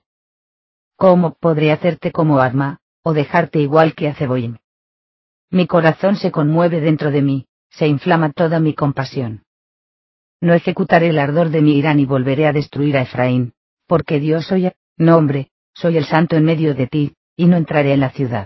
¿Cómo podré hacerte como arma, o dejarte igual que a Zeboim? Mi corazón se conmueve dentro de mí, se inflama toda mi compasión. No ejecutaré el ardor de mi ira ni volveré a destruir a Efraín, porque Dios soy, no hombre, soy el santo en medio de ti, y no entraré en la ciudad.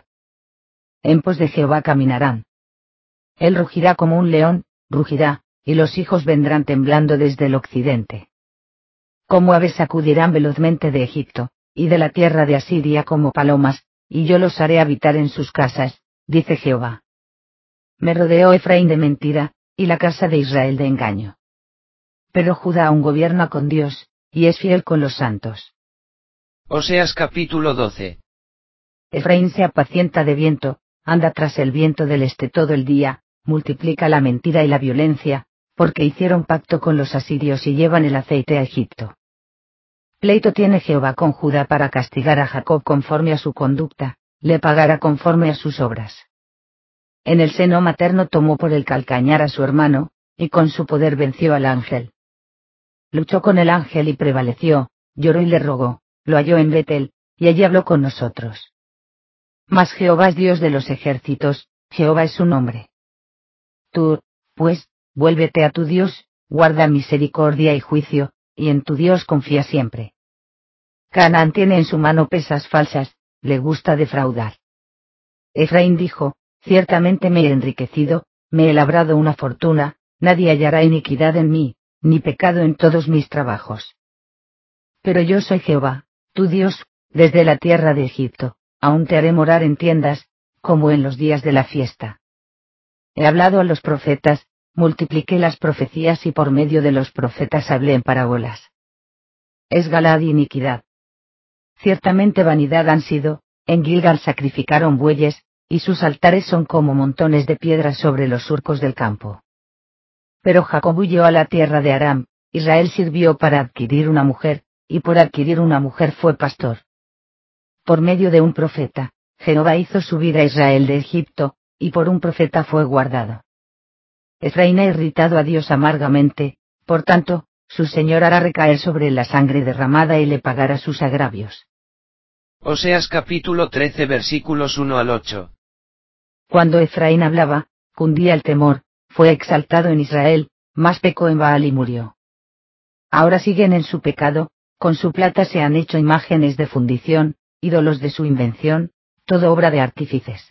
En pos de Jehová caminarán. Él rugirá como un león, rugirá, y los hijos vendrán temblando desde el occidente. Como aves sacudirán velozmente de Egipto, y de la tierra de Asiria como palomas, y yo los haré habitar en sus casas, dice Jehová. Me rodeó Efraín de mentira, y la casa de Israel de engaño. Pero Judá aún gobierna con Dios, y es fiel con los santos. Oseas capítulo doce. Efraín se apacienta de viento, anda tras el viento del este todo el día, multiplica la mentira y la violencia, porque hicieron pacto con los asirios y llevan el aceite a Egipto. Pleito tiene Jehová con Judá para castigar a Jacob conforme a su conducta, le pagará conforme a sus obras. En el seno materno tomó por el calcañar a su hermano, y con su poder venció al ángel. Luchó con el ángel y prevaleció, lloró y le rogó, lo halló en Betel, y allí habló con nosotros. Mas Jehová es Dios de los ejércitos, Jehová es su nombre. Tú, pues, vuélvete a tu Dios, guarda misericordia y juicio, y en tu Dios confía siempre. Canaán tiene en su mano pesas falsas, le gusta defraudar. Efraín dijo, ciertamente me he enriquecido, me he labrado una fortuna, nadie hallará iniquidad en mí, ni pecado en todos mis trabajos. Pero yo soy Jehová, tu Dios, desde la tierra de Egipto, aún te haré morar en tiendas, como en los días de la fiesta. He hablado a los profetas, multipliqué las profecías y por medio de los profetas hablé en parábolas. Es Galaad y iniquidad. Ciertamente vanidad han sido, en Gilgal sacrificaron bueyes, y sus altares son como montones de piedras sobre los surcos del campo. Pero Jacob huyó a la tierra de Aram, Israel sirvió para adquirir una mujer, y por adquirir una mujer fue pastor. Por medio de un profeta, Jehová hizo subir a Israel de Egipto, y por un profeta fue guardado. Efraín ha irritado a Dios amargamente, por tanto, su Señor hará recaer sobre él la sangre derramada y le pagará sus agravios. Oseas capítulo trece versículos uno al ocho. Cuando Efraín hablaba, cundía el temor, fue exaltado en Israel, mas pecó en Baal y murió. Ahora siguen en su pecado, con su plata se han hecho imágenes de fundición, ídolos de su invención, todo obra de artífices.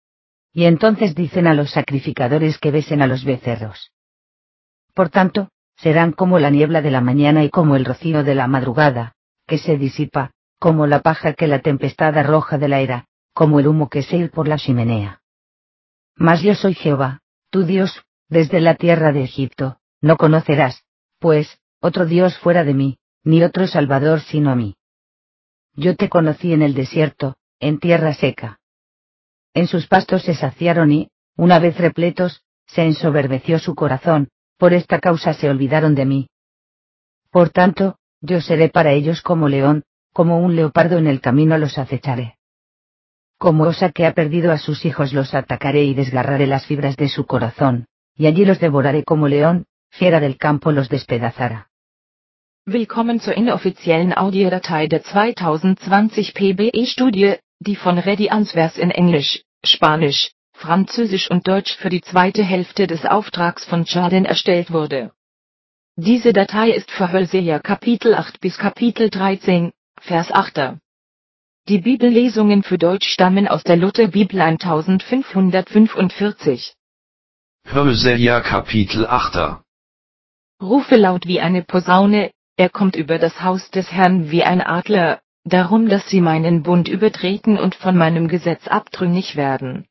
Y entonces dicen a los sacrificadores que besen a los becerros. Por tanto, serán como la niebla de la mañana y como el rocío de la madrugada, que se disipa, como la paja que la tempestad arroja de la era, como el humo que se ir por la chimenea. Mas yo soy Jehová, tu Dios, desde la tierra de Egipto, no conocerás, pues, otro Dios fuera de mí, ni otro Salvador sino a mí. Yo te conocí en el desierto, en tierra seca. En sus pastos se saciaron y, una vez repletos, se ensoberbeció su corazón, por esta causa se olvidaron de mí. Por tanto, yo seré para ellos como león, como un leopardo en el camino los acecharé. Como osa que ha perdido a sus hijos los atacaré y desgarraré las fibras de su corazón, y allí los devoraré como león, fiera del campo los despedazará. Willkommen zur inoffiziellen Audiodatei der zwanzig zwanzig P B E-Studie, die von Ready Answers in Englisch, Spanisch, Französisch und Deutsch für die zweite Hälfte des Auftrags von Jordan erstellt wurde. Diese Datei ist für Hosea Kapitel acht bis Kapitel dreizehn, Vers acht. Die Bibellesungen für Deutsch stammen aus der Lutherbibel fünfzehnhundertfünfundvierzig. Hosea Kapitel acht. Rufe laut wie eine Posaune, er kommt über das Haus des Herrn wie ein Adler, darum dass sie meinen Bund übertreten und von meinem Gesetz abtrünnig werden.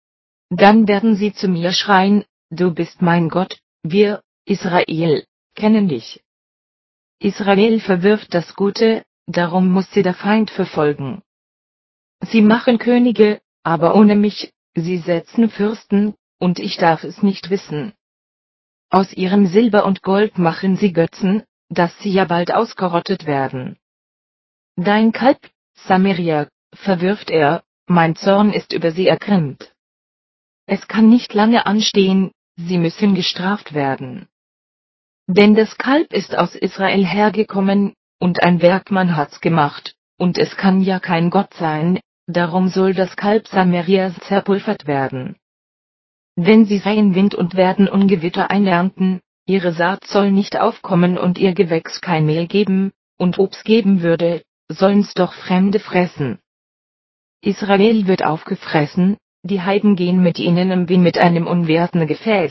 Dann werden sie zu mir schreien, du bist mein Gott, wir, Israel, kennen dich. Israel verwirft das Gute, darum muss sie der Feind verfolgen. Sie machen Könige, aber ohne mich, sie setzen Fürsten, und ich darf es nicht wissen. Aus ihrem Silber und Gold machen sie Götzen, dass sie ja bald ausgerottet werden. Dein Kalb, Samaria, verwirft er, mein Zorn ist über sie ergrimmt. Es kann nicht lange anstehen, sie müssen gestraft werden. Denn das Kalb ist aus Israel hergekommen, und ein Werkmann hat's gemacht, und es kann ja kein Gott sein, darum soll das Kalb Samarias zerpulvert werden. Denn sie säen Wind und werden Ungewitter einernten, ihre Saat soll nicht aufkommen und ihr Gewächs kein Mehl geben, und ob's geben würde, sollen's doch Fremde fressen. Israel wird aufgefressen, die Heiden gehen mit ihnen wie mit einem unwerten Gefäß.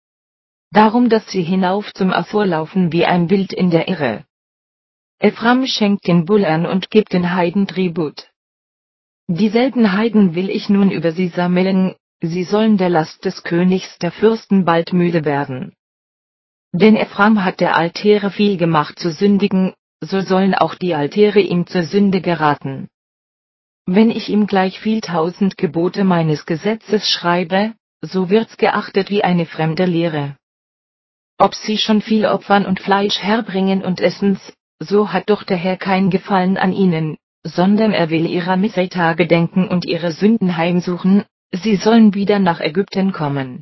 Darum dass sie hinauf zum Assur laufen wie ein Wild in der Irre. Ephraim schenkt den Bullern und gibt den Heiden Tribut. Dieselben Heiden will ich nun über sie sammeln, sie sollen der Last des Königs der Fürsten bald müde werden. Denn Ephraim hat der Altäre viel gemacht zu sündigen, so sollen auch die Altäre ihm zur Sünde geraten. Wenn ich ihm gleich viel tausend Gebote meines Gesetzes schreibe, so wird's geachtet wie eine fremde Lehre. Ob sie schon viel opfern und Fleisch herbringen und essen's, so hat doch der Herr kein Gefallen an ihnen, sondern er will ihrer Missetagen gedenken und ihre Sünden heimsuchen, sie sollen wieder nach Ägypten kommen.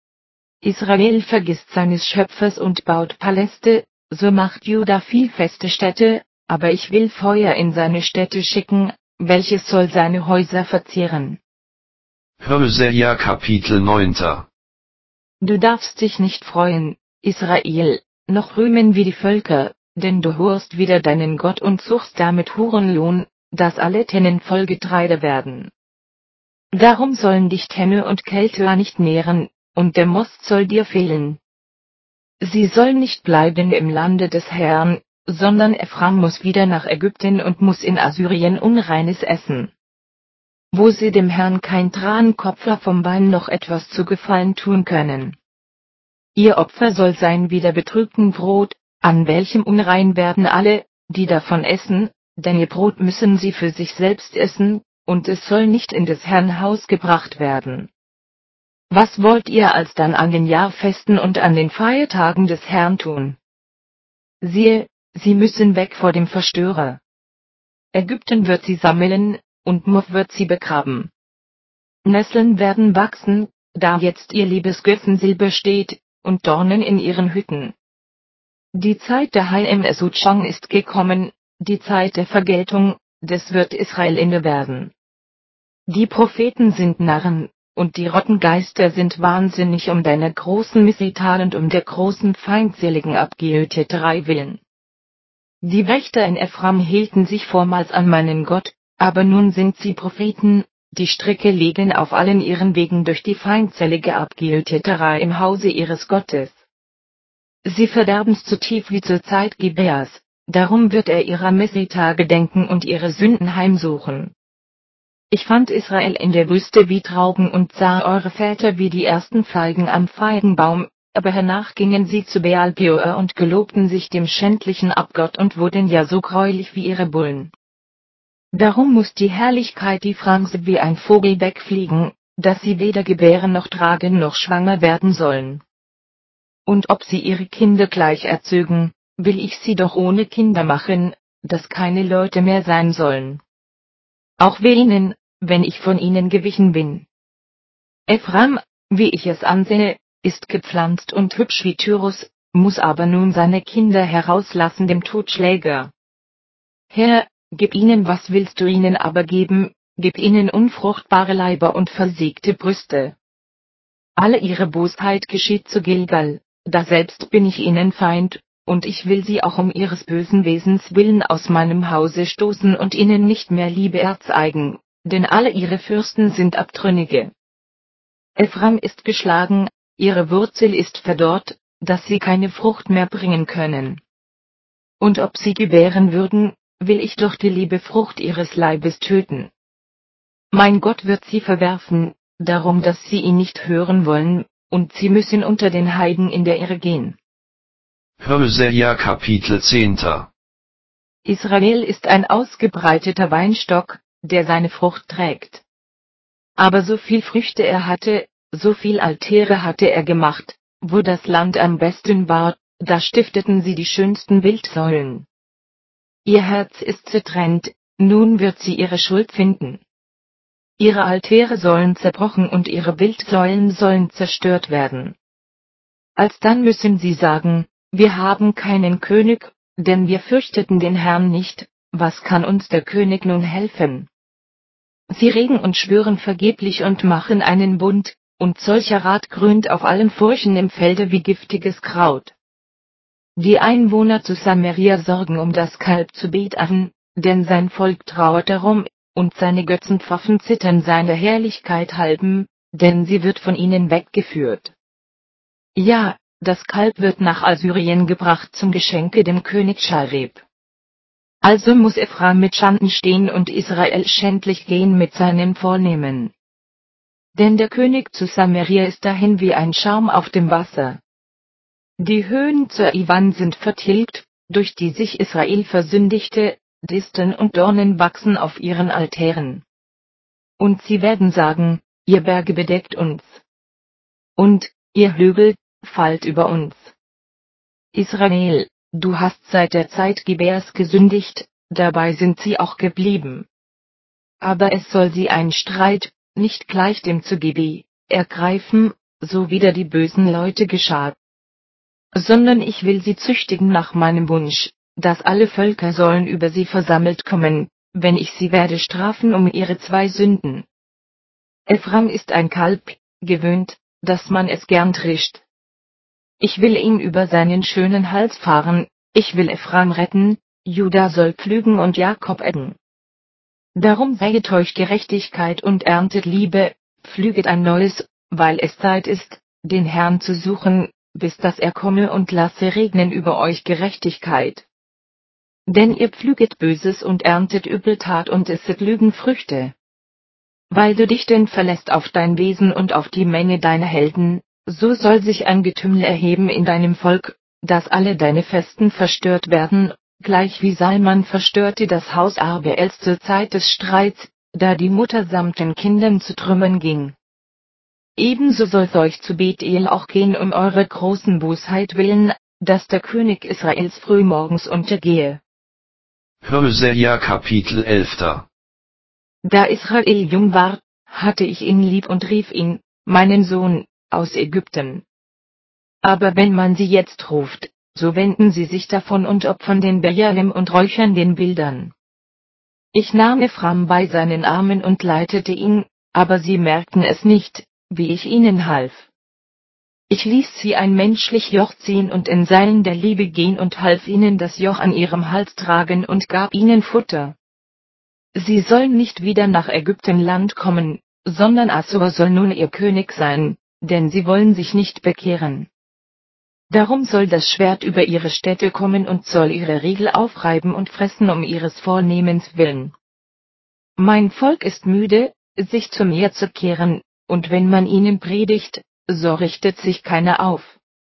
Israel vergisst seines Schöpfers und baut Paläste, so macht Juda viel feste Städte, aber ich will Feuer in seine Städte schicken, welches soll seine Häuser verzehren. Hosea Kapitel neun. Du darfst dich nicht freuen, Israel, noch rühmen wie die Völker, denn du hurst wider deinen Gott und suchst damit Hurenlohn, dass alle Tennen voll Getreide werden. Darum sollen dich Tenne und Kälte nicht nähren, und der Most soll dir fehlen. Sie sollen nicht bleiben im Lande des Herrn, sondern Ephraim muss wieder nach Ägypten und muss in Assyrien Unreines essen. Wo sie dem Herrn kein Trankopfer vom Wein noch etwas zu Gefallen tun können. Ihr Opfer soll sein wie der betrübten Brot, an welchem unrein werden alle, die davon essen, denn ihr Brot müssen sie für sich selbst essen, und es soll nicht in des Herrn Haus gebracht werden. Was wollt ihr alsdann an den Jahrfesten und an den Feiertagen des Herrn tun? Siehe, sie müssen weg vor dem Verstörer. Ägypten wird sie sammeln, und Muf wird sie begraben. Nesseln werden wachsen, da jetzt ihr liebes Götzensilber steht, und Dornen in ihren Hütten. Die Zeit der Haim Esutschang ist gekommen, die Zeit der Vergeltung, des wird Israel inne werden. Die Propheten sind Narren, und die Rottengeister sind wahnsinnig um deiner großen Missetat und um der großen feindseligen Abgehöteterei willen. Die Wächter in Ephraim hielten sich vormals an meinen Gott, aber nun sind sie Propheten, die Stricke legen auf allen ihren Wegen durch die feindselige Abgehöteterei im Hause ihres Gottes. Sie verderben's zu tief wie zur Zeit Gibeas, darum wird er ihrer Missetat gedenken und ihre Sünden heimsuchen. Ich fand Israel in der Wüste wie Trauben und sah eure Väter wie die ersten Feigen am Feigenbaum, aber hernach gingen sie zu Baal Peor und gelobten sich dem schändlichen Abgott und wurden ja so gräulich wie ihre Bullen. Darum muss die Herrlichkeit die Franse wie ein Vogel wegfliegen, dass sie weder gebären noch tragen noch schwanger werden sollen. Und ob sie ihre Kinder gleich erzögen, will ich sie doch ohne Kinder machen, dass keine Leute mehr sein sollen. Auch weh ihnen, wenn ich von ihnen gewichen bin. Ephraim, wie ich es ansehe, ist gepflanzt und hübsch wie Tyrus, muss aber nun seine Kinder herauslassen dem Totschläger. Herr, gib ihnen, was willst du ihnen aber geben, gib ihnen unfruchtbare Leiber und versiegte Brüste. Alle ihre Bosheit geschieht zu Gilgal, daselbst bin ich ihnen Feind, und ich will sie auch um ihres bösen Wesens willen aus meinem Hause stoßen und ihnen nicht mehr Liebe erzeigen, denn alle ihre Fürsten sind Abtrünnige. Ephraim ist geschlagen, ihre Wurzel ist verdorrt, dass sie keine Frucht mehr bringen können. Und ob sie gebären würden, will ich doch die liebe Frucht ihres Leibes töten. Mein Gott wird sie verwerfen, darum dass sie ihn nicht hören wollen, und sie müssen unter den Heiden in der Irre gehen. Hosea Kapitel zehn. Israel ist ein ausgebreiteter Weinstock, der seine Frucht trägt. Aber so viel Früchte er hatte, so viel Altäre hatte er gemacht, wo das Land am besten war, da stifteten sie die schönsten Bildsäulen. Ihr Herz ist zertrennt, nun wird sie ihre Schuld finden. Ihre Altäre sollen zerbrochen und ihre Bildsäulen sollen zerstört werden. Alsdann müssen sie sagen, wir haben keinen König, denn wir fürchteten den Herrn nicht, was kann uns der König nun helfen? Sie reden und schwören vergeblich und machen einen Bund, und solcher Rat grünt auf allen Furchen im Felde wie giftiges Kraut. Die Einwohner zu Samaria sorgen um das Kalb zu Beth-Aven, denn sein Volk trauert darum, und seine Götzenpfaffen zittern seiner Herrlichkeit halben, denn sie wird von ihnen weggeführt. Ja, das Kalb wird nach Assyrien gebracht zum Geschenke dem König Schareb. Also muss Ephraim mit Schanden stehen und Israel schändlich gehen mit seinem Vornehmen. Denn der König zu Samaria ist dahin wie ein Schaum auf dem Wasser. Die Höhen zur Iwan sind vertilgt, durch die sich Israel versündigte, Disteln und Dornen wachsen auf ihren Altären. Und sie werden sagen, ihr Berge bedeckt uns. Und, ihr Hügel, fallt über uns. Israel, du hast seit der Zeit Gebärs gesündigt, dabei sind sie auch geblieben. Aber es soll sie ein Streit, nicht gleich dem zu Gibeah, ergreifen, so wieder die bösen Leute geschah. Sondern ich will sie züchtigen nach meinem Wunsch, dass alle Völker sollen über sie versammelt kommen, wenn ich sie werde strafen um ihre zwei Sünden. Ephraim ist ein Kalb, gewöhnt, dass man es gern trischt. Ich will ihn über seinen schönen Hals fahren, ich will Ephraim retten, Juda soll pflügen und Jakob eggen. Darum säet euch Gerechtigkeit und erntet Liebe, pflüget ein neues, weil es Zeit ist, den Herrn zu suchen, bis dass er komme und lasse regnen über euch Gerechtigkeit. Denn ihr pflüget Böses und erntet Übeltat und esset Lügenfrüchte. Weil du dich denn verlässt auf dein Wesen und auf die Menge deiner Helden, so soll sich ein Getümmel erheben in deinem Volk, dass alle deine Festen verstört werden, gleich wie Salman verstörte das Haus Arbeels zur Zeit des Streits, da die Mutter samt den Kindern zu Trümmern ging. Ebenso soll's euch zu Bethel auch gehen um eure großen Bosheit willen, dass der König Israels frühmorgens untergehe. Hosea Kapitel elf. Da Israel jung war, hatte ich ihn lieb und rief ihn, meinen Sohn, aus Ägypten. Aber wenn man sie jetzt ruft, so wenden sie sich davon und opfern den Bejalim und räuchern den Bildern. Ich nahm Ephraim bei seinen Armen und leitete ihn, aber sie merkten es nicht, wie ich ihnen half. Ich ließ sie ein menschlich Joch ziehen und in Seilen der Liebe gehen und half ihnen das Joch an ihrem Hals tragen und gab ihnen Futter. Sie sollen nicht wieder nach Ägyptenland kommen, sondern Assur soll nun ihr König sein, denn sie wollen sich nicht bekehren. Darum soll das Schwert über ihre Städte kommen und soll ihre Riegel aufreiben und fressen um ihres Vornehmens willen. Mein Volk ist müde, sich zu mir zu kehren, und wenn man ihnen predigt, so richtet sich keiner auf.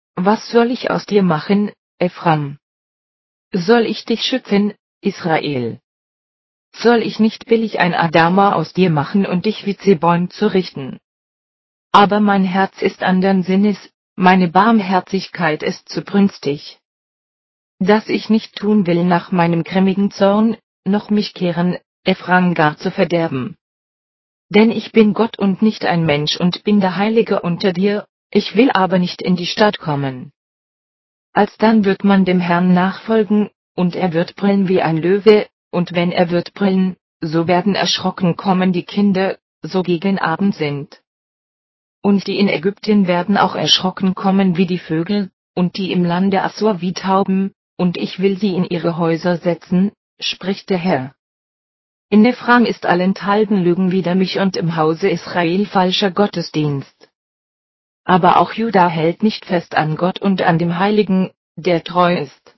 was soll ich aus dir machen, Ephraim? Soll ich dich schützen, Israel? Soll ich nicht billig ein Adama aus dir machen und dich wie Zebäum zurichten? Aber mein Herz ist andern Sinnes, meine Barmherzigkeit ist zu brünstig, dass ich nicht tun will nach meinem grimmigen Zorn, noch mich kehren, Ephraim gar zu verderben. Denn ich bin Gott und nicht ein Mensch und bin der Heilige unter dir, ich will aber nicht in die Stadt kommen. Alsdann wird man dem Herrn nachfolgen, und er wird brüllen wie ein Löwe, und wenn er wird brüllen, so werden erschrocken kommen die Kinder, so gegen Abend sind. Und die in Ägypten werden auch erschrocken kommen wie die Vögel, und die im Lande Assur wie Tauben, und ich will sie in ihre Häuser setzen, spricht der Herr. In Ephraim ist allenthalben Lügen wider mich und im Hause Israel falscher Gottesdienst. Aber auch Juda hält nicht fest an Gott und an dem Heiligen, der treu ist.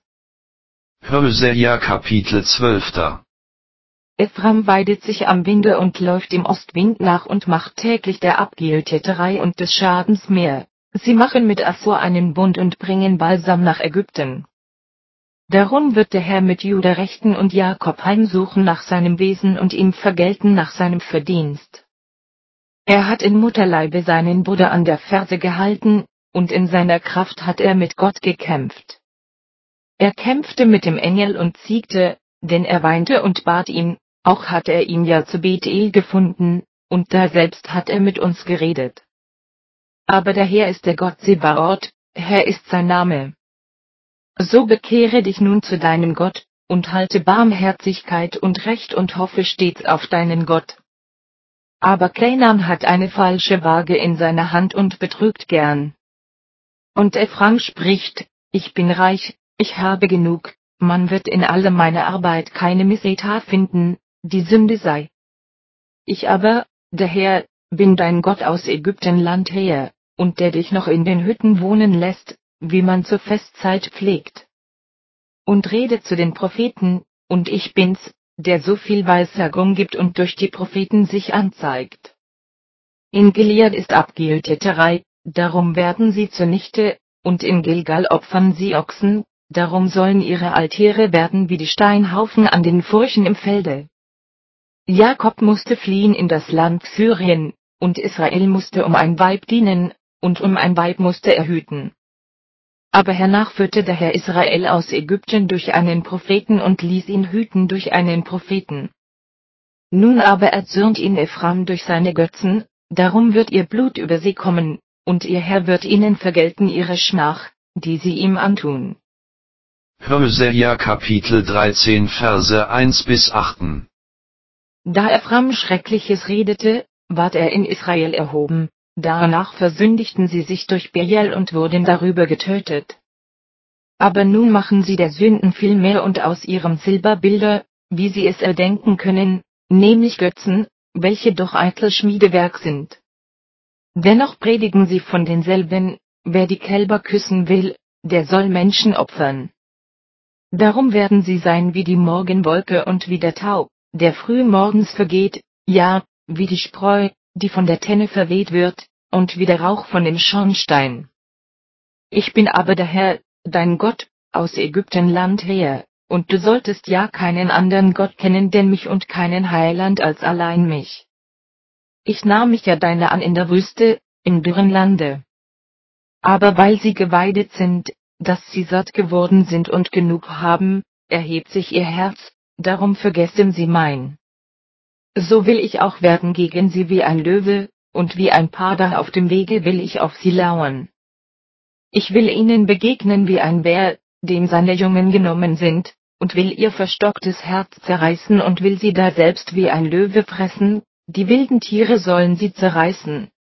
Hosea Kapitel zwölf. Ephraim weidet sich am Winde und läuft dem Ostwind nach und macht täglich der Abgeltäterei und des Schadens mehr. Sie machen mit Assur einen Bund und bringen Balsam nach Ägypten. Darum wird der Herr mit Juda rechten und Jakob heimsuchen nach seinem Wesen und ihm vergelten nach seinem Verdienst. Er hat in Mutterleibe seinen Bruder an der Ferse gehalten, und in seiner Kraft hat er mit Gott gekämpft. Er kämpfte mit dem Engel und siegte, denn er weinte und bat ihn, auch hat er ihn ja zu Bethel gefunden, und da selbst hat er mit uns geredet. Aber der Herr ist der Gott Sebaoth, Herr ist sein Name. So bekehre dich nun zu deinem Gott, und halte Barmherzigkeit und Recht und hoffe stets auf deinen Gott. Aber Canaan hat eine falsche Waage in seiner Hand und betrügt gern. Und Ephraim spricht, ich bin reich, ich habe genug, man wird in aller meiner Arbeit keine Missetat finden, die Sünde sei. Ich aber, der Herr, bin dein Gott aus Ägyptenland her, und der dich noch in den Hütten wohnen lässt, wie man zur Festzeit pflegt. Und rede zu den Propheten, und ich bin's, der so viel Weissagung gibt und durch die Propheten sich anzeigt. In Gilead ist Abgeltäterei, darum werden sie zunichte, und in Gilgal opfern sie Ochsen, darum sollen ihre Altäre werden wie die Steinhaufen an den Furchen im Felde. Jakob musste fliehen in das Land Syrien, und Israel musste um ein Weib dienen, und um ein Weib musste er hüten. Aber hernach führte der Herr Israel aus Ägypten durch einen Propheten und ließ ihn hüten durch einen Propheten. Nun aber erzürnt ihn Ephraim durch seine Götzen, darum wird ihr Blut über sie kommen, und ihr Herr wird ihnen vergelten ihre Schmach, die sie ihm antun. Hosea Kapitel dreizehn Verse eins bis acht. Da Ephraim Schreckliches redete, ward er in Israel erhoben, danach versündigten sie sich durch Belial und wurden darüber getötet. Aber nun machen sie der Sünden viel mehr und aus ihrem Silber Bilder, wie sie es erdenken können, nämlich Götzen, welche doch eitel Schmiedewerk sind. Dennoch predigen sie von denselben, wer die Kälber küssen will, der soll Menschen opfern. Darum werden sie sein wie die Morgenwolke und wie der Tau, der früh morgens vergeht, ja, wie die Spreu, die von der Tenne verweht wird, und wie der Rauch von dem Schornstein. Ich bin aber der Herr, dein Gott, aus Ägyptenland her, und du solltest ja keinen anderen Gott kennen denn mich und keinen Heiland als allein mich. Ich nahm mich ja deiner an in der Wüste, im dürren Lande. Aber weil sie geweidet sind, dass sie satt geworden sind und genug haben, erhebt sich ihr Herz, darum vergessen sie mein. So will ich auch werden gegen sie wie ein Löwe, und wie ein Pader auf dem Wege will ich auf sie lauern. Ich will ihnen begegnen wie ein Bär, dem seine Jungen genommen sind, und will ihr verstocktes Herz zerreißen und will sie daselbst wie ein Löwe fressen, die wilden Tiere sollen sie zerreißen,